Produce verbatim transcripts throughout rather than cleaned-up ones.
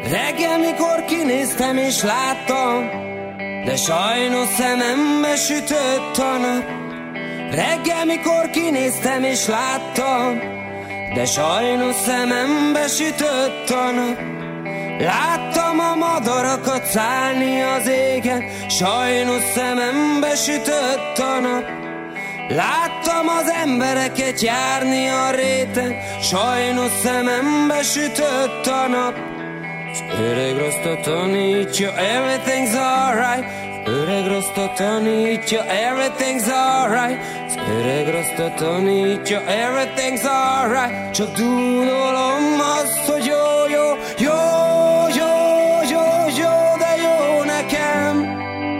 Reggel, mikor kinéztem és láttam, de sajnos szemembe sütött a nap. Reggel, mikor kinéztem és láttam, de sajnos szemembe sütött a nap. Láttam a madarakat szállni az égen, sajnos szemembe sütött a nap. Láttam az embereket járni a réten, sajnos szemembe sütött a nap. Az öreg rostot tanítja, everything's alright. Az öreg rostot tanítja, everything's alright. Az öreg rostot tanítja, everything's alright. Csak dúdolom azt, hogy jó, jó, jó, jó, jó, jó, de jó nekem.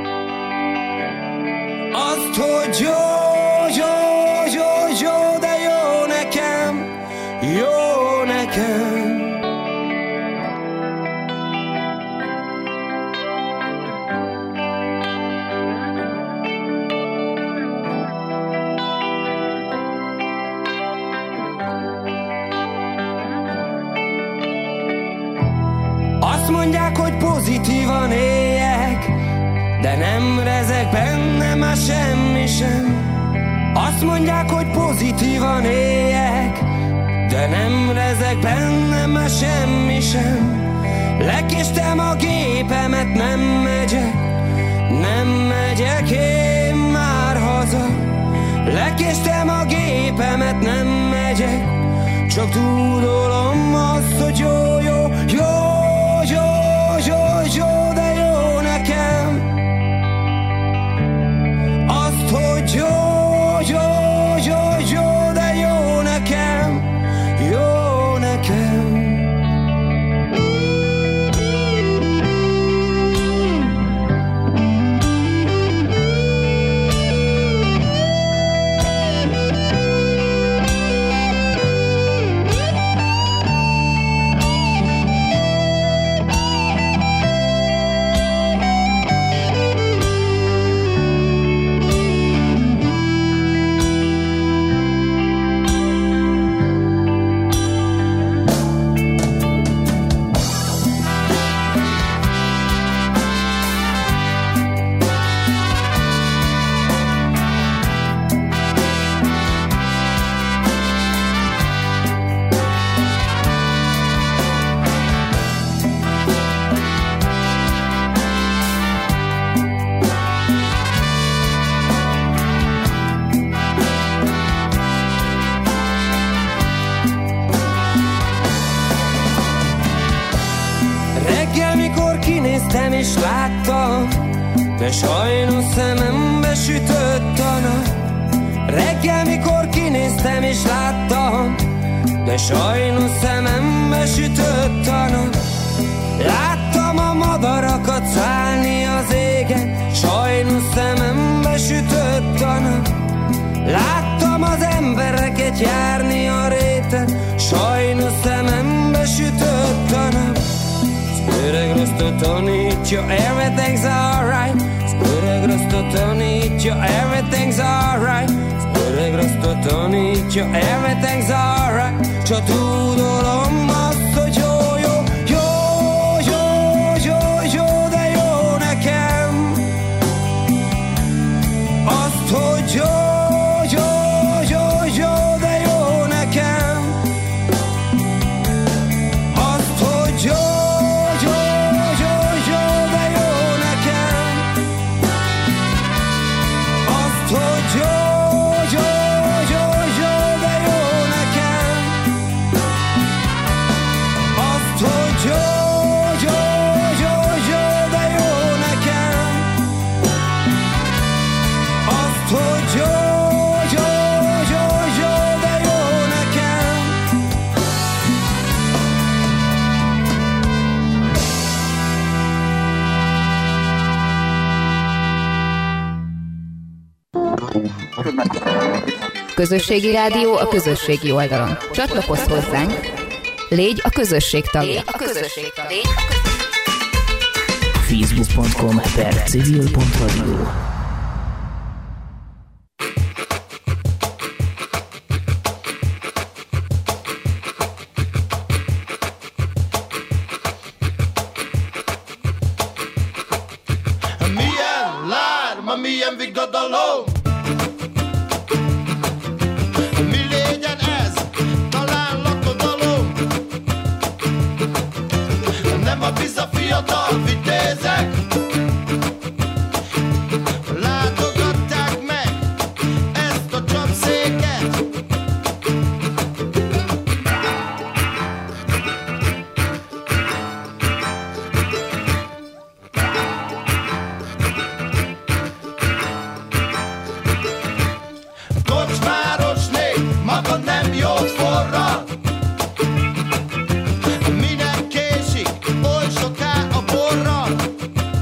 Azt, hogy jó, jó, jó, jó, de jó nekem, jó nekem. Azt mondják, hogy pozitívan éljek, de nem rezeg bennem már semmi sem. Azt mondják, hogy pozitívan éljek, de nem rezeg bennem már semmi sem. Lekéstem a gépemet, nem megyek, nem megyek én már haza. Lekéstem a gépemet, nem megyek, csak tudolom azt, hogy jó, jó, jó, jó, jó, jó, de jó nekem. Azt, hogy jó, jó, jó, jó, de jó nekem, jó nekem. Kinéztem és láttam, de sajnos szemembe sütött a nap. Reggel, mikor kinéztem és láttam, de sajnos szemembe sütött a nap. Láttam a madarakat szállni az égen, sajnos szemembe sütött a nap. Láttam az embereket járni a réten, sajnos szemembe sütött a nap. Öreg rostot tanítja, everything's alright. Öreg rostot tanítja, everything's alright. Öreg rostot tanítja, everything's alright. Csak tudolom azt, hogy jó, jó, jó, jó, jó, jó, de jó nekem. Azt, hogy jó, jó, jó, jó, de jó nekem. Azt, hogy jó, Közösségi rádió a közösségi oldalon. Csatlakozz hozzánk, légy a közösség tagja. Légy a közösség tagja. facebook pont com per civil pont radio. ma milyen vigadalom. Mi legyen ez? Talán lakodalom. Nem a biza fiatal vitézek látogatták meg ezt a csapszéket. Kocsmárosné maga nem jót forral. Minek késik oly soká a borral?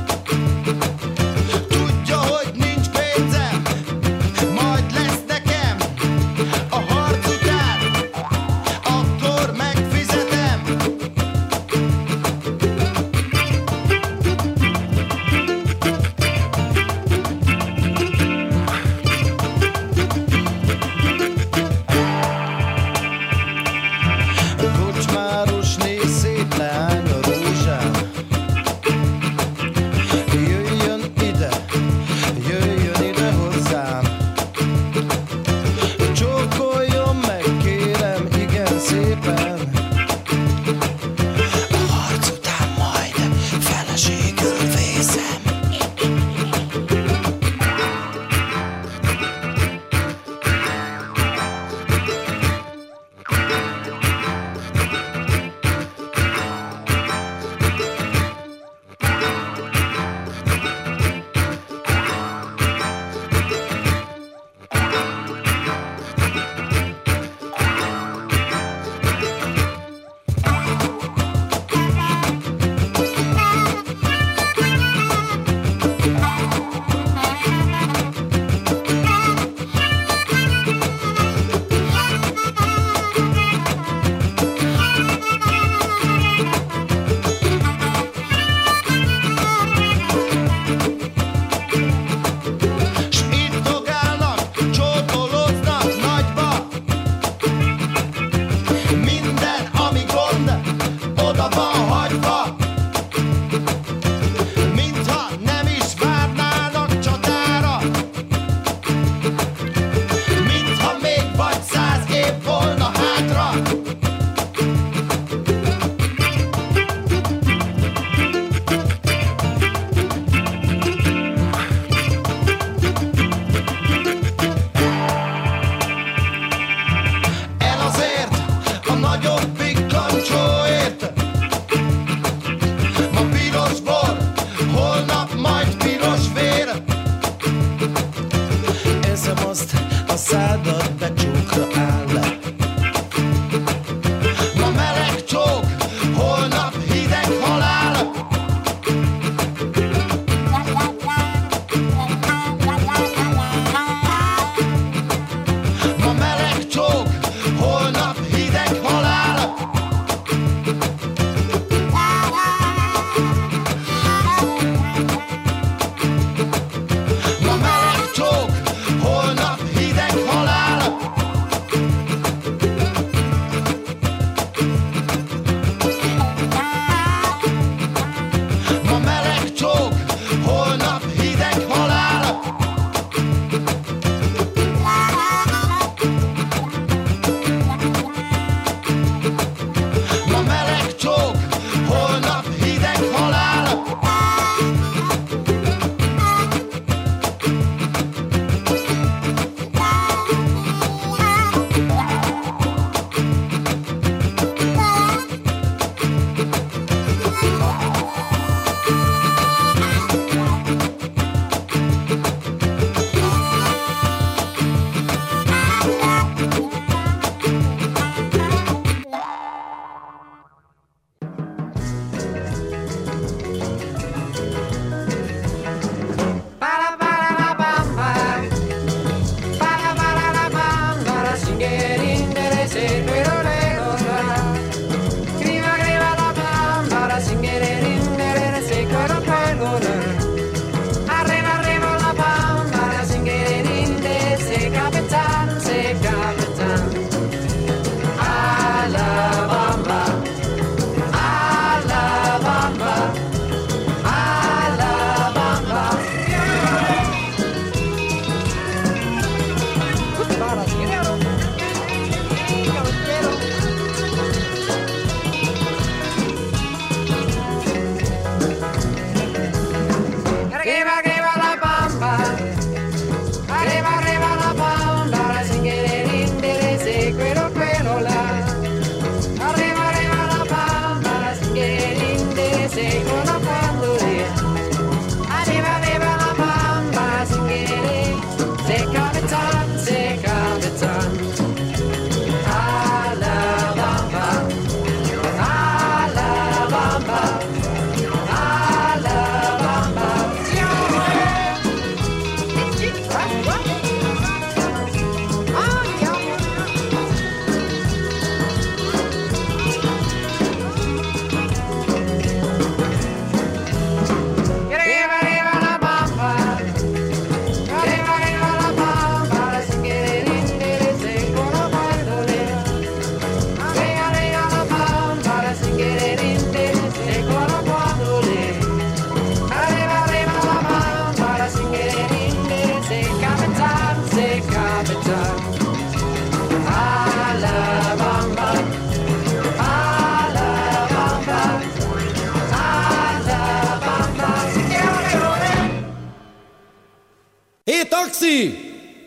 taxi!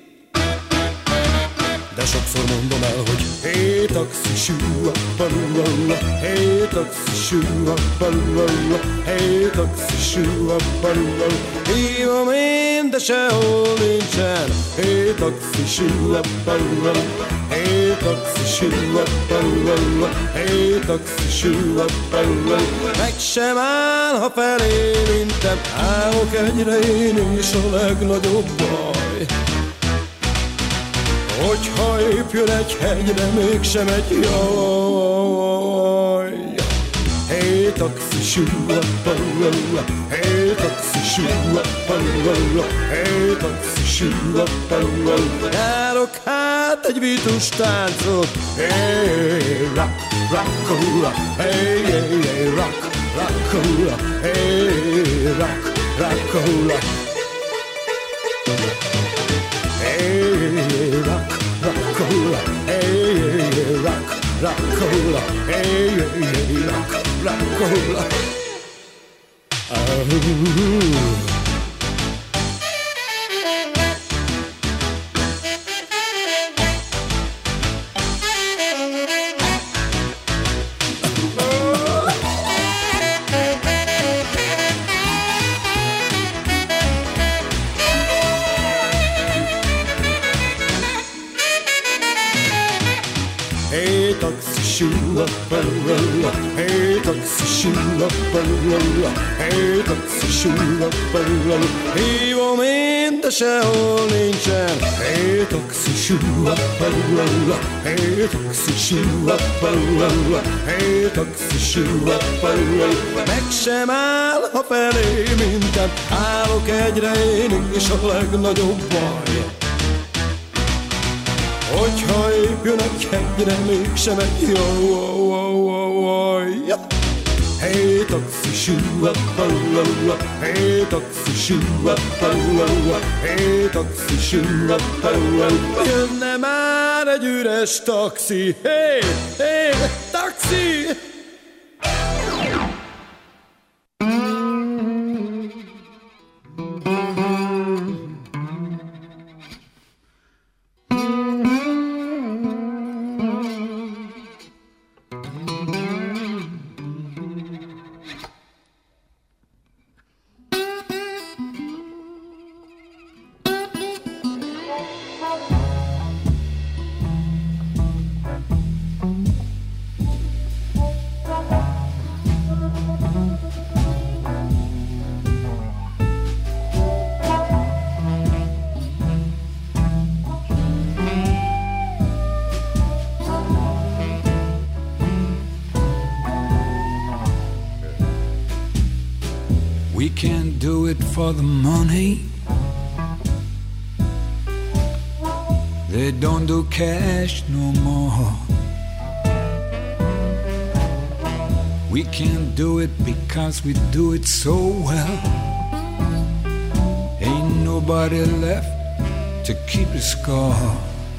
De sokszor mondom el, hogy hé, taxi, sűa, palula, hé, taxi, sűa, palula, hé, taxi, sűa, palula. Hívom én, de sehol nincsen, hé, taxi, sűa, palula, hé, taxi, sűa, palula, hé, taxi, sűa, palula. Meg sem áll, ha felé mintem, állok egyre én is a legnagyobb baj. Hogyha épp jön egy hegyre, mégsem egy jaj. Hé, taxi, sűa, palula, hé, taxi, sűa, palula, hé, taxi, sűa, palula. Járok hát egy vitus táncot, hé, rock, rockula, hé, hé, rock, rockula, hé, rock, rockula. Hey, rock, rock-a-hula, hey, rock, rock-a-hula, hey, rock, rock-a-hula. Hey, taxi, sűa, palula, hey, taxi, sűa, palula, hey, taxi, sűa, palula. Hívom én, de sehol nincsen, hey, taxi, sűa, palula, hey, taxi, sűa, palula, hey, taxi, sűa, palula. Meg sem áll, ha felé mintem, állok egyre én is a legnagyobb baj. Hogyha épp jön egy hegyre, mégsem egy jaj. Hey, taxi, sűa, palula, hey, taxi, sűa, palula, hey, taxi, sűa, palula. Jönne már egy üres taxi, hey, hey, taxi! We can't do it for the money. They don't do cash no more. We can't do it because we do it so well. Ain't nobody left to keep the score.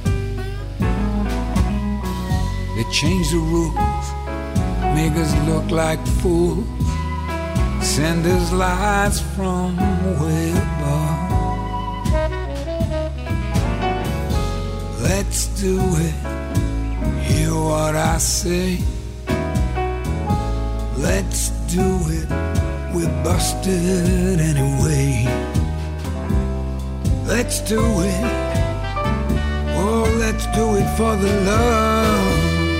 They change the rules, make us look like fools, send us lies from way above. Let's do it, hear what I say. Let's do it, we're busted anyway. Let's do it, oh let's do it for the love.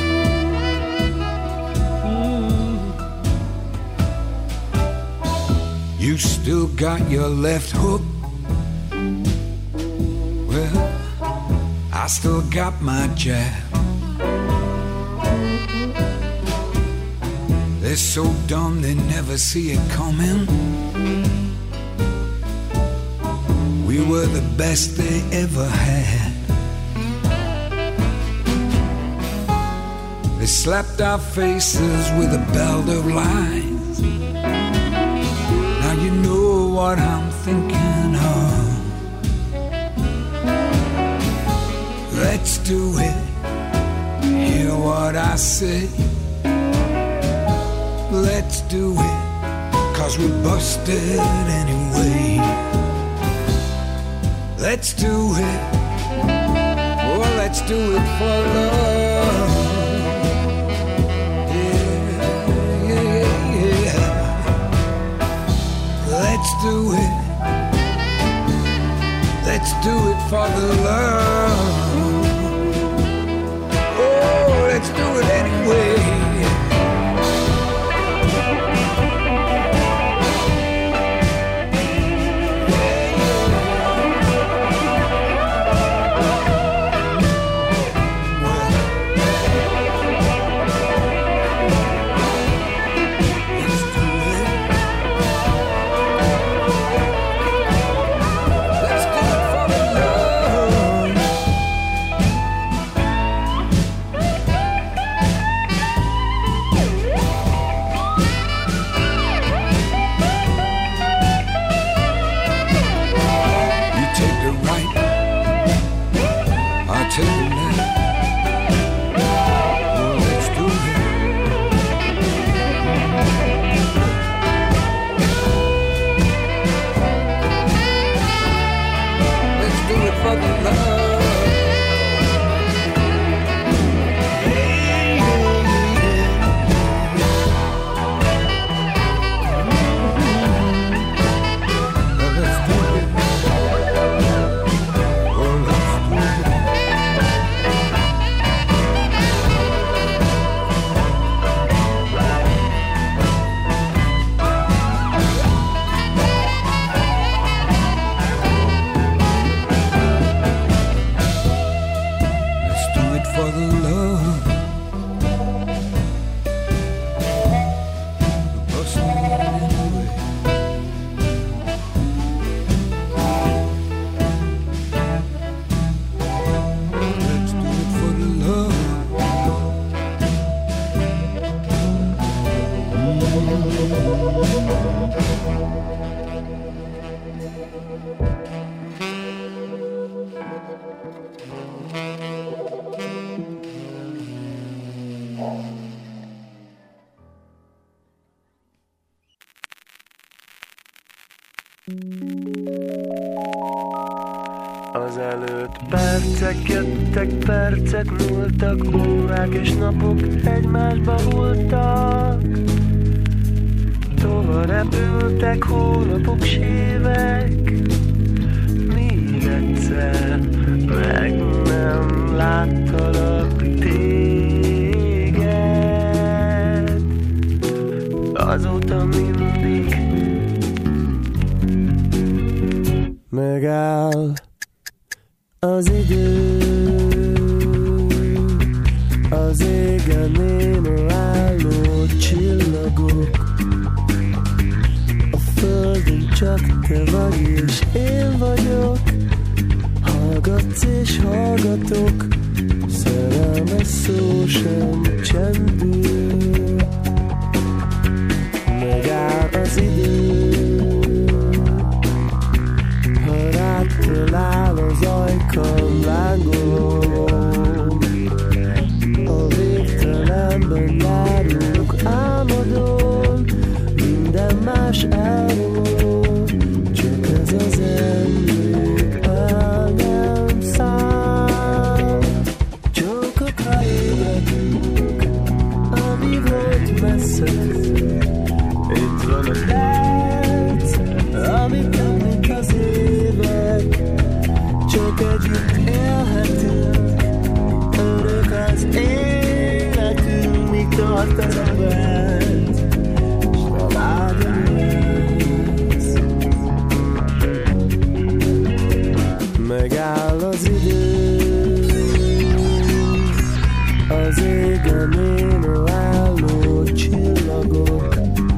You still got your left hook. Well, I still got my jab. They're so dumb they never see it coming. We were the best they ever had. They slapped our faces with a belt of lies. Now you know what I'm thinking of. Let's do it, hear what I say. Let's do it, cause we're busted anyway. Let's do it. Oh, let's do it for love. Yeah, yeah, yeah. Let's do it. Let's do it for the love. Oh, let's do it anyway. Azelőtt percek jöttek, percek múltak, órák és napok egymásba hulltak. Tova repültek hónapok, s évek, míg egyszer meg nem láttalak téged. Azóta mindig megáll az idő, az égen néma álló csillagok, a földön csak te vagy és én vagyok, hallgatsz és hallgatok, szerelmes szó sem csendül. Megáll az idő, ha rád talál az ajkam lángolom, a végtelenben járunk álmodon, minden más elmúl, csak ez az emlék el nem száll. Csókokra ébredünk, ami volt messze, itt van a perc, ami több, mint az évek, csak együtt élhetünk, örök az életünk, míg tart az a perc, s találom lesz. Megáll az idő, az égen néma álló csillagok,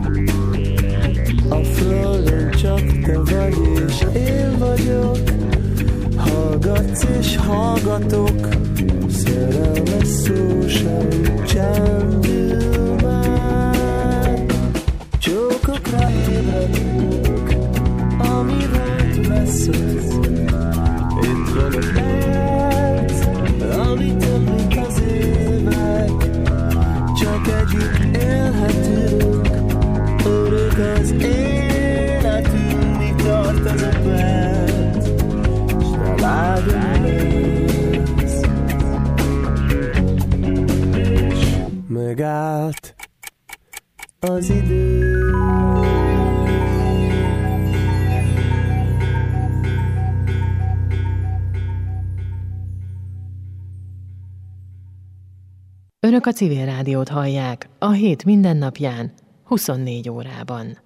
a földön csak te vagy és én vagyok, hallgatsz és hallgatok, szerelmes szó sem csendül már. Csókokra ébredünk, ami volt messze, itt van a perc, ami több, mint az évek, csak együtt élhetünk, örök az életünk, míg tart az a perc, s az idő. Önök a Civil Rádiót hallják a hét mindennapján, huszonnégy órában.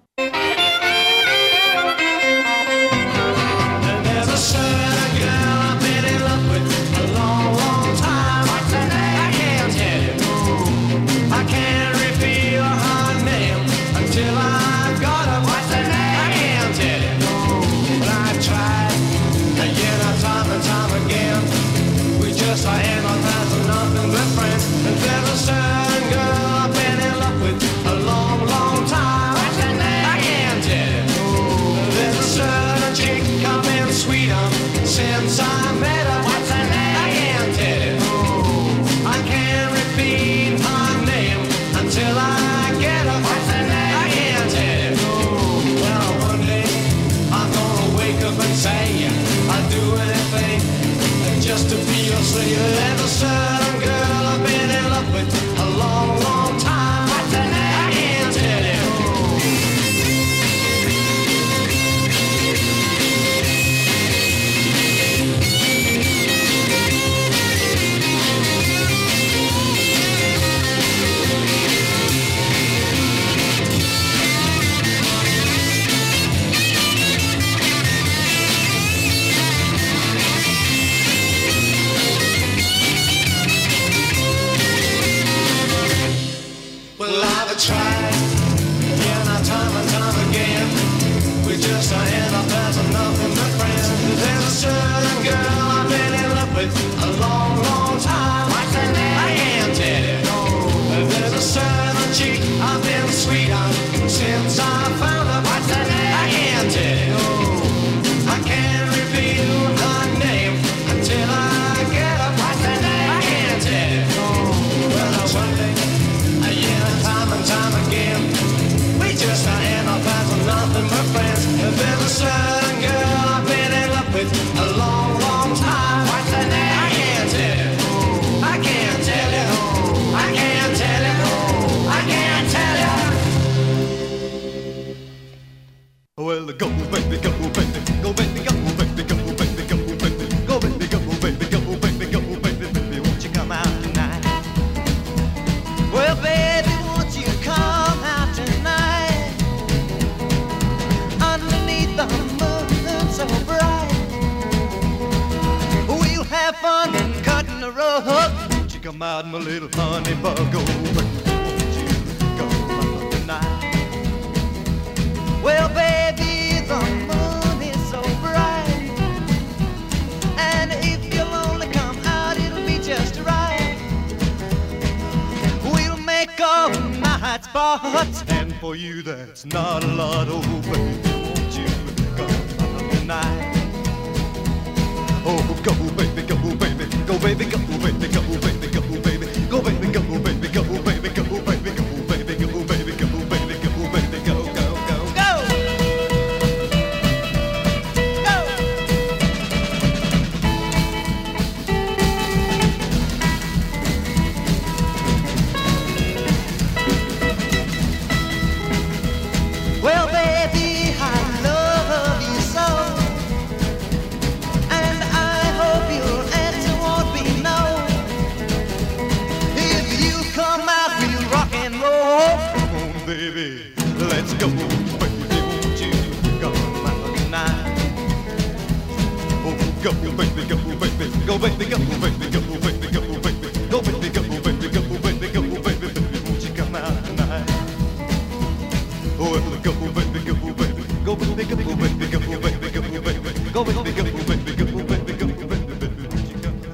Since I met her, what's her name? I can't tell you. I can't repeat her name until I get her. What's her name? I can't tell you. Well, one day I'm gonna wake up and say I'd do anything just to be your slave. There's a certain girl I've been in love with a long, long time. What's her name? I can't tell you. Tried, yeah, time and time again. We just end up as nothing but friends. There's a certain girl I've been in love with a long, long time. What's her name? I can't tell you. There's a certain chick I've been sweet on since I found her. What's her name? I can't tell you. I can't reveal her name until I get her. What's her name? I can't tell you. Well, one day, yeah, time and time again, we just end up as nothing but friends. There's a certain girl I've been in love with a long, long time. What's her name? I can't tell you. I can't tell you. I can't tell you. I can't tell you. Well, go baby, go baby, go baby, go baby, go baby, go baby, go baby, go baby, go baby, go baby, baby, won't you come out tonight? Well, baby, won't you come out tonight? Underneath the moon so bright, we'll have fun cutting the rug. Won't you come out, my little honey bug? Oh, baby, won't you come out tonight? Well, baby, the moon is so bright, and if you'll only come out, it'll be just right. We'll make all night spots, and for you that's not a lot. Oh, baby, won't you come out tonight? Oh, go, baby, go, baby, go, baby, go, baby, go, baby, go, baby, go, baby, go, baby, go, baby, go, baby, go, baby, go, baby, go, baby, go, baby, go, go, go, go. Well, baby, I love you so, and I hope your answer won't be no. If you come out, we'll rock and roll. Come on, baby, let's go. Baby, won't you come out tonight? Oh, go, baby, go, baby, go, baby, go, baby, go, baby, go, baby, go, baby, go, baby, go, baby, go, baby, baby, won't you come out tonight? Oh, go, baby, go, baby, go, baby, go, baby, go, baby, go, baby, go, baby, go, baby, go, baby, go, baby, go, baby, baby, won't you come out?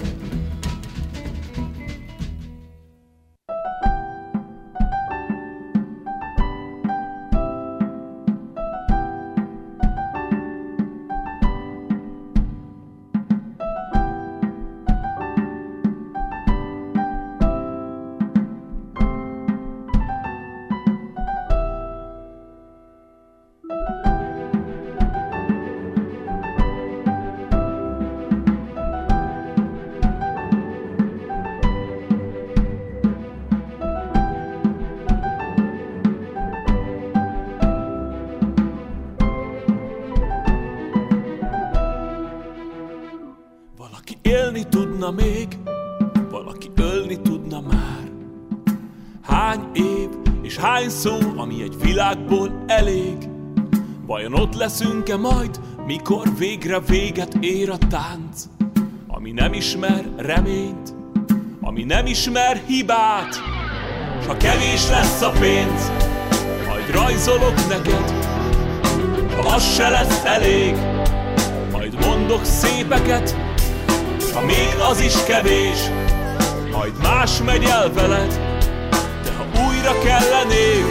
tudna még, valaki ölni tudna már. Hány év és hány szó, ami egy világból elég? Vajon ott leszünk-e majd, mikor végre véget ér a tánc? Ami nem ismer reményt, ami nem ismer hibát. S ha kevés lesz a pénz, majd rajzolok neked, s ha az se lesz elég, majd mondok szépeket. Ha még az is kevés, majd más megy el veled, de ha újra kellenék,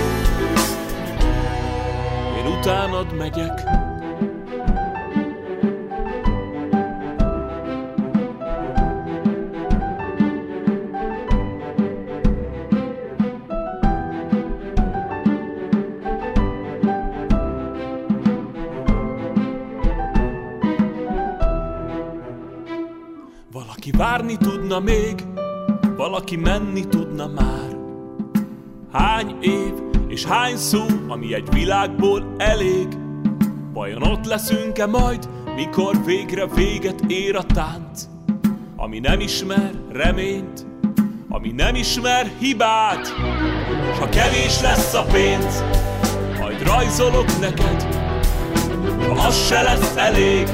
én utánad megyek. Valaki várni tudna még, valaki menni tudna már. Hány év és hány szó, ami egy világból elég? Vajon ott leszünk-e majd, mikor végre véget ér a tánc? Ami nem ismer reményt, ami nem ismer hibát. S ha kevés lesz a pénz, majd rajzolok neked, ha az se lesz elég,